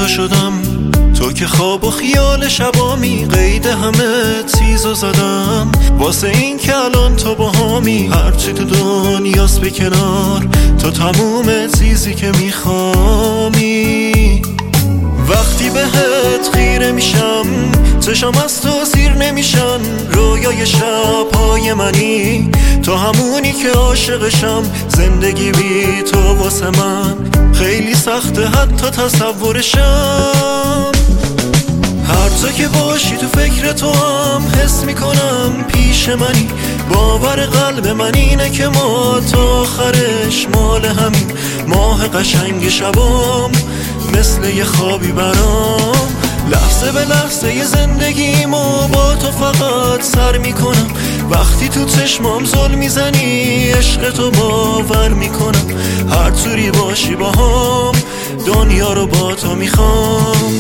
شدم، تو که خواب و خیال شبامی، قید همه چیزو زدم واسه این که الان تو با همی. هرچی تو دنیاست به کنار، تو تموم چیزی که میخوامی. وقتی بهت خیره میشم چشم از تو سیر نمیشن، رویای شبهای منی، تو همونی که عاشقشم. زندگی بی تو واسه من خیلی سخته حتی تصورشم. هر جا که باشی تو فکر تو هم حس میکنم پیش منی. باور قلب من اینه که ما تا آخرش مال همین. ماه قشنگ شبام مثل یه خوابی برام، لحظه به لحظه یه زندگیمو با تو فقط سر میکنم. وقتی تو چشمام زل میزنی عشق تو باور میکنم. هر طوری باشی با هم دنیا رو با تو میخوام.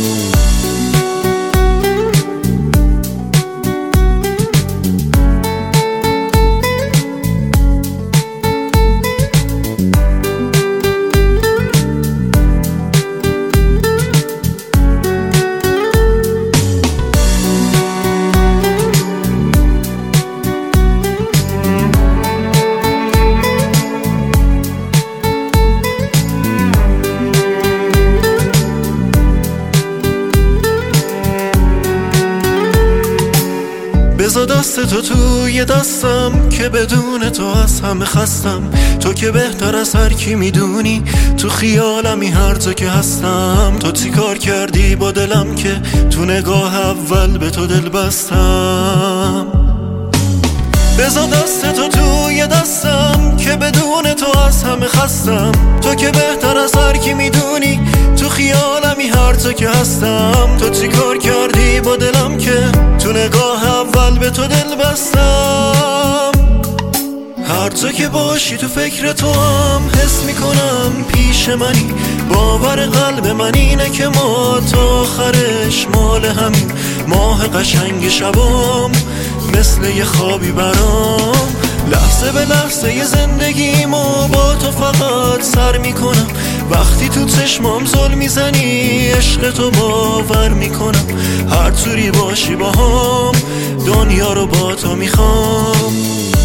بذار دست تو توی دستم که بدون تو از همه خستم. تو که بهتر از هر کی میدونی تو خیالمی هر جا که هستم. تو چی کار کردی با دلم که تو نگاه اول به تو دل بستم. بذار دست تو توی دستم که بدون تو از همه خستم. تو که بهتر از هر کی میدونی تو خیالمی هر جا که هستم. تو چی کار کردی با دلم که تو نگاه اول به تو دل بستم. هر جا که باشی تو فکر تو هم حس میکنم پیش منی. باور قلب من اینه که ما تا آخرش مال همین. ماه قشنگ شبام مثل یه خوابی برام، لحظه به لحظه یه زندگیمو با تو فقط سر میکنم. وقتی تو چشمام زل میزنی عشق تو باور میکنم. هر طوری باشی با هم دنیا رو با تو میخوام.